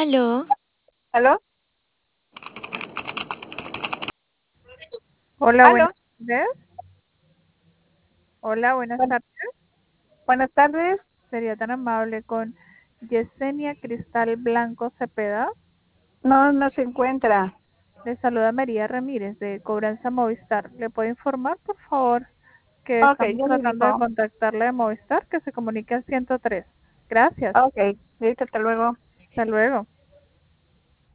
Aló, ¿Aló? Hola, buenas ¿Aló? tardes. Hola, buenas Buen- tardes. buenas tardes. Sería tan amable con Yesenia Cristal Blanco Cepeda. No, no se encuentra. Le saluda María Ramírez de Cobranza Movistar. ¿Le puedo informar, por favor, que Ok, estamos yo le tratando de digo. contactarle de Movistar, que se comunique al 103? Gracias. Ok, listo, hasta luego. Hasta luego.